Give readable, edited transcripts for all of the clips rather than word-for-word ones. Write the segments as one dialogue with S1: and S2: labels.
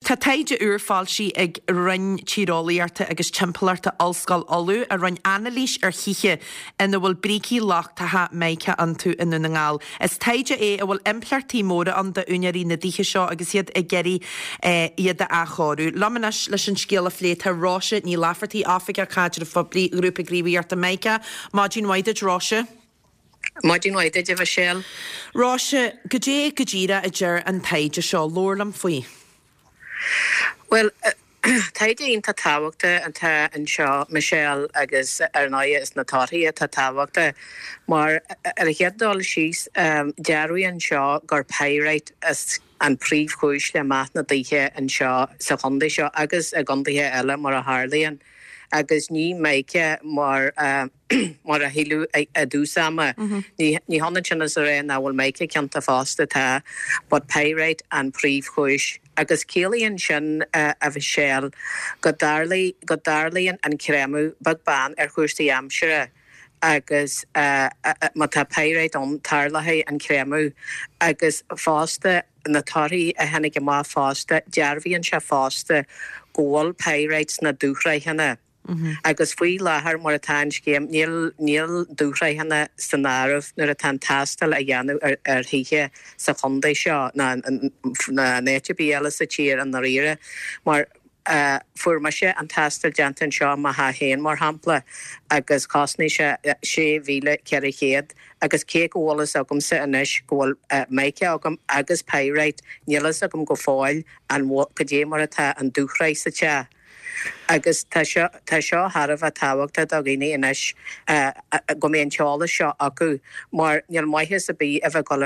S1: Tá taide uorfáilsí ag rinn tírálaíarta agus timpplairta allscail olú a rinn analís chiche ina bhfuil brící láchtatha méice an tú in na ngáil. Is taide a bhfuil impleartí móra an de únearí na ddíche seo agus iad a geirí iad a chorú. Lamanas leis an scéal a phléta ráise ní láfartaí Africa cáidir a fabrí grúpa gríomhíarta méice, Máidín Waide ráise.
S2: Máidín Waide de bheisiil.
S1: Ráise go ddíra a ddeir an taide seo lórlam faoi.
S2: Well, taide ínta táhachta an tá an seo Michelle agus Arnaia is na tátaí tá táhachta, mar ar a cheadáil síos dearú an seo gur peiréit as an príomh chúis le maith na daithe an seo sa chundaí seo agus a gandaithe eile mar a Harlaíon. Agus ní méice mar mar a hiú a dúsama. Ní honna sin as a ré na bhfuil méice ceanta fásta tá, bud peiréit an príomh chúis. Agus céalaíonn sin a bhí séal go darlaíonn an crémú bag ban ar chuirsaí amsere agus má tá peiréit an tarlathe an crémú agus fásta na táirí a hennig go má fásta dearbhíonn se fásta ggóil peiréits na dúchraithanna. Agus faoi láthair mar atá céim níl dúchraithanna san áramh nuair atá tastal a dhéanú ar hithe sa chundaí seo na néite bíala sa tír an na riire, mar fuair sé an tastal deantain seo má ha héin mar hampla agus cosnaí sé bhíle ceir chéad agus cé ggólas agam sa inis ggóil méice agam agus peiréit nílas agam go fáil an go dé mar atá an dúchraid sa te. Agus tá seo Harbh a táhachtta a gine inis go mbeon teála seo acu, mar níl maithe a bí a bheith go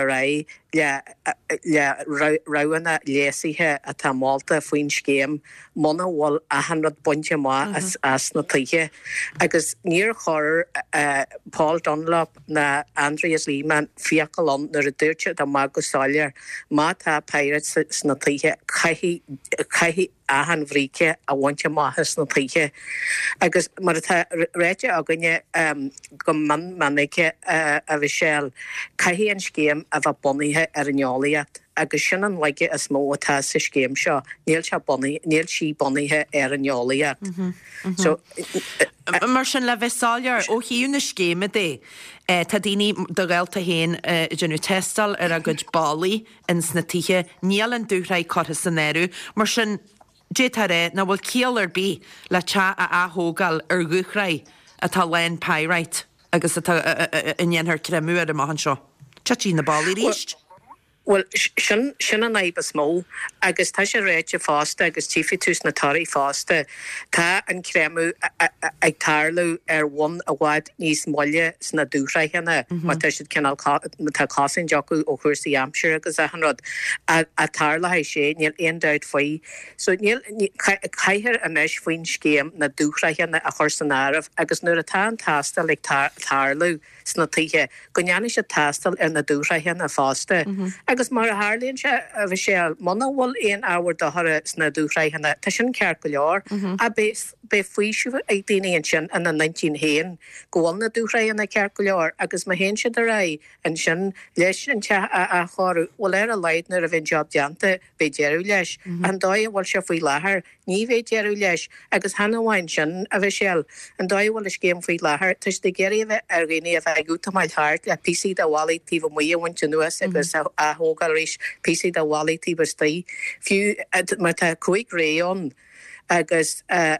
S2: le roihanna léasithe a tá máilta faoin scéim mna bhfuil 100 bunte má as na tithe. Agus níor chur Paul Dunlop na Andreas Lehman fiacalón nar a dúirte do má go sáilear má tá peiréit na tithe caithí ahan bhríce a bhainte máthas na tithe. Agus mar atá réite aganne go manaice a bhí séal caithí an scéim a bheith bunaithe ar an neolaíocht. Agus sin an leige is mó atá sa scéim seo, níl sí bunaithe ar an neolaíocht. So
S1: mar sin le bheitsáilear ó hiú na scéime dé. Tá daoine do gailta héin genú testal ar a go bailí in sna tithe níl an dúchraid cotha san éirú, mar sin Jétaré na bhfuil céalar bí le te a athógal ar gúchraid atá lein peiréit agus atá inéanthar crémú ar a maithan seo. Tá na bailí ríist?
S2: Well, sin an éib is mó, agus tá sé réite fásta agus tífi tús na tarí fásta, tá an crémú ag tarlú ar bhain a bháid níos moille sna dúchraithanna, mar tá siad cinál tá cásin deacu ó chuirsaí amsere agus a hanrod a tarlathe sé níl aon dóid faoi. So níl caiithir anis faoin scéim na dúchraithanna a chur san áramh agus nuair atá an tastal ag tarlú sna tithe, go neanna sé tastal ar na dúchraithanna fásta. Agus mar a Harlaíonn se a bhí sé mna bhfuil aon ábhar do thora sna dúchraithanna, tá sin ceart go leor, a be faoisiú ag daoine sin in na 19 héin, ggóil na dúchraithanna ceart go leor, agus má héin siad a ra an sin leis an te a chorú, bhfuil ar a leidnar a bhíon job deanta be dearú leis, an dóid bhfuil se faoi láthair, ní bheith dearú leis, agus hana bhain sin a bheith séal, an dóid bhfuil is céim faoi láthair, tuis de géirí bheith ar gine a bheith gúta máil thart le písaí de bhálaí tíh muíhaint nuas agus a hógalrís písaí de bhálaí tí barstaí. Fiú mar tá cuaig réón agus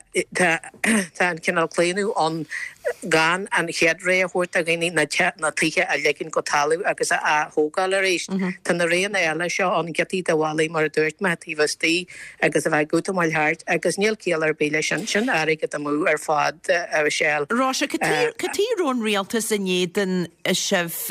S2: tá an cinál cléanú an gan an chead ré a thuirt a gine na tithe a leginn go talú agus a hógáil a rééis. Tá na réon eile seo an getí de bhálaí mar a dúirt me tí bharstaí agus a bheith gúta máil thart agus níl céal ar béile sin aige a mú ar fád a bhséal.
S1: Ráise, catí rón rialtas a néan a sibh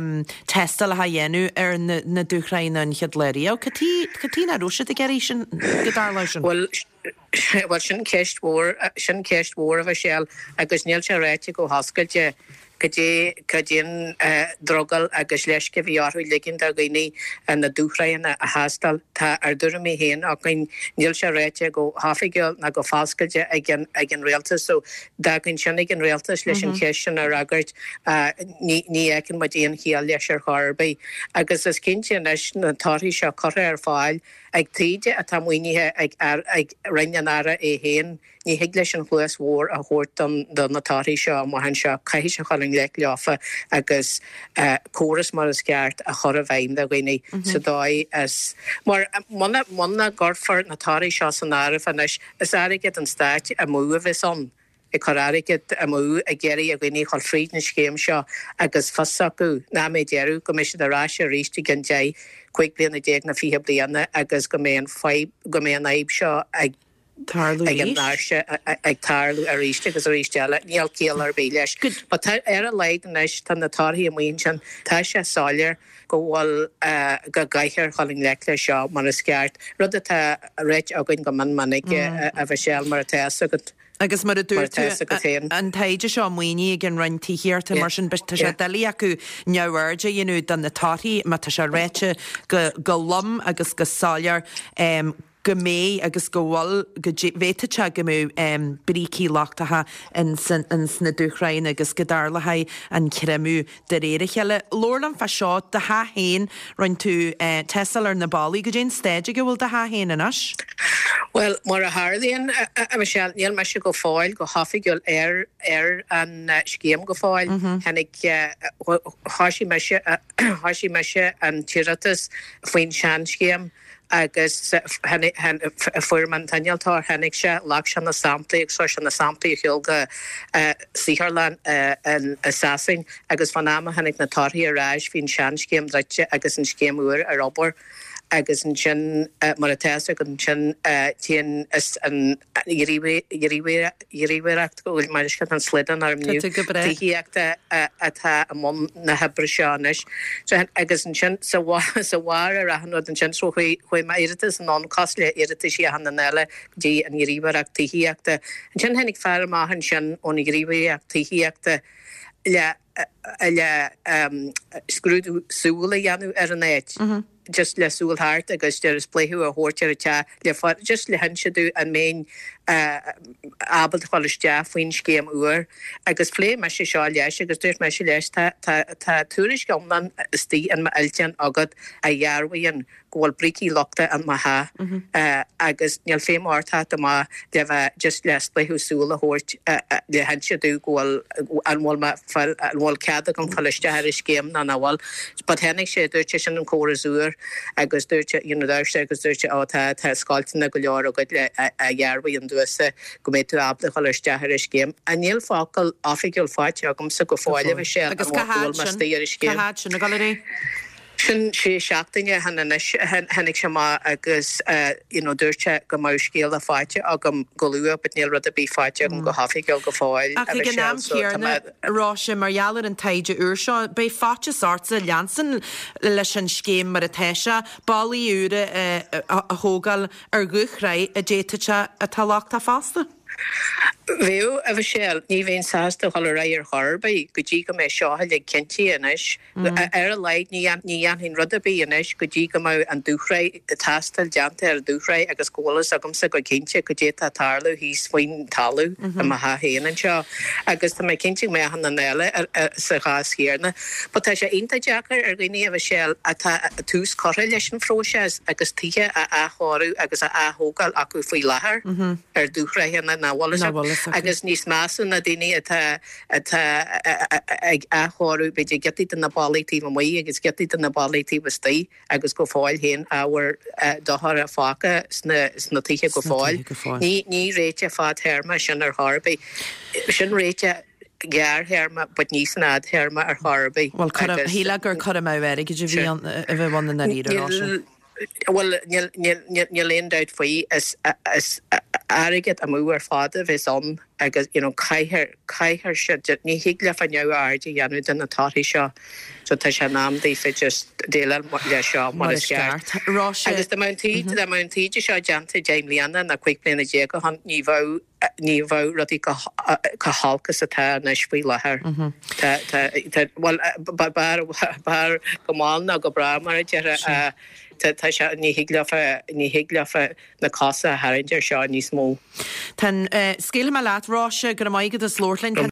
S1: testal a dhéanú ar na dúchrainna an cheadléirí. Catí na rúise a geirí sin go darla sin?
S2: Well, sin ceist mhór a bheith séal agus níl se réite go hascailte Cadéan drogal agus leisce bhí áthú liginn ar gine na dúchrainna a hástal tá ar dúra mé héan a gin níl se réite go hafigeil na go fáscaide ag an réaltas so dagann sinnig an réaltas leis an chéisian ar agart ní ecin ma déon chéal leis ar Harbaí agus is cinnte leis na táirí seo chorra ar fáil ag tríide a tá muoinethe ag rinneanara é héan ní hiig leis an chluas mhór a chóirt don natáirí seo má han seo caihi se choling le leafa agus córas mar is ceart a chor a bhaim a gine sa dóid as mar manna gorfar natáirí seo san áirih anis is airigid an stáit a mú a bheits an. I choráigid a mú a géirí a gine choil fríd na scéim seo agus fasaú ná mé dearú go mis a rá a ríiste gan dé chuig blianana déag na fihe blianana agus go mé an aib seo ag
S1: Tarlú
S2: ag tarlú a ríiste agus a ríisteile níl céal ar bé leis. Ba ar a leid anis tan na tarthaí a muon sin tá sé sáir go bhfuil go gaiithir choling le lei seo mar is ceart. Rud atá réit agann go mannig a bheith séal mar a teasa go
S1: agus mar a dúirú an taide seo muoine gin rantííirta mar sin besta sé dalí acu nehairde dionú don na táí má tá se réite go lom agus go sáir go mé agus go bhil go bhéite go mú brící láchtatha in sna dúchrain agus go darlatha an ceimú de réire cheile. Lorlam fa seo de hahéin roiin tú tesal ar na bailí go dén stéide go bhfuil de hahéin inas?
S2: Well, mar a Harlíonn a me se níl me se go fáil go hafigiúil ar an scéam go fáil hennig háisi me se an tíratas faoin sean scéam agus fuirman tannealtá hennig se lách se na sampla ag so se na sampla heolga Síharlan an assassin agus fan náma hennig na tarthaí a ráis hín sean scéam dreite agus an scéam uair ar obair agus an sin mar a teasa an sin tían an iríhhéireacht go bhfuil mar isce an slidan ar mniu tííachta atá am na hebre seánis agus an sin sa bhhar a rahanú an sin tro chuoi mai iritas an an-cos le irita sí a hanna neile dí an iríhhéireacht tííachta an sin hennig fear máhan sin ón iríhhéireacht tííachta le scrúdú súla dhéanú ar an éit. Just le súlthart agus de is pléú a hórtear te le just le henseú an main abal choiste faoin scéam uair agus lé me se seo leis agus dúirt me se leis tá túris gomnan istí an ma eiltean agad a dhearhaíon ghfuil bricí lochta an maithe agus neal féim átá má de bheith just les pléú súla hort le henseú ghfuil anhil cead an choiste ar scéam na bhil, but hennig sé dúirte sin an córaúr agus dúirte agus dúirte átá tá sáiltainna go leor agad le a dhearhaí an dúsa go mé tú abla choiste ar scéam. A níl fácail áfigiúil fáite agam sa go fáile bheith sé
S1: agus céim na galerí.
S2: Sin sé seachtainine hennig sem agus dúirte go mar scéal a fáite agam goúa, bet níl rud a bí fáite agam go hafigiúil go fáil.
S1: A gan náam chéarna rá sé marhealar an taide úr seo, bei fáte sása leansan leis an scéim mar a teise, bailí úra a thógal ar guchraid a déiteite a talachta fásta?
S2: Bhíú a bheith séal ní bhéon sásta choil ra ar Harbaí go dtí go mé seotha le cintí inis ar a leid ní anhín rud a bí inis go dtí go mé an dúchraid a tastal deanta ar dúchraid agus cólas agam sa go cinnte go dé a tarlú hís faoin talú a maithe héanaan seo agus tá mé cinnte mé hanna neile sa gás chéarna, ba tá sé inta deachar ar gine a bheith séal atá túús choir leis an fróise agus tithe a áthú agus a áthógáil acu faoi lethir ar dúchraidna na bhla agus níos measú na daine atá ag áthú beidir getí na bailítí mí agus getí na bailítí stí agus go fáil héin áhar dothar a fáca sna tithe go fáil. Ní réite fá therma sin ar Harbaí. Sin réite gearherma, but níos nád herma ar Harbaí.
S1: Well, híla gur chum bhéir go bhí a bheith bhana na ríidir.
S2: Well, níl léon dát faoi is airigid a mú ar fáda bheits an agus caiithir se ní hiig le fan neu airde dhéanú den na táí seo so tá sé nám dí fé just déile le seo mar is ceart. Agus de mtíide seo deanta Jaime Líanana na cuiic blianana dé go ní bh ní bh rudí go hálcas atá na spí lethir. Bar gomána go bra mar dear tá se ní hiiglefa na casa haindir seo níos mó.
S1: Tá scéile me leatráise go maigad a slórlainn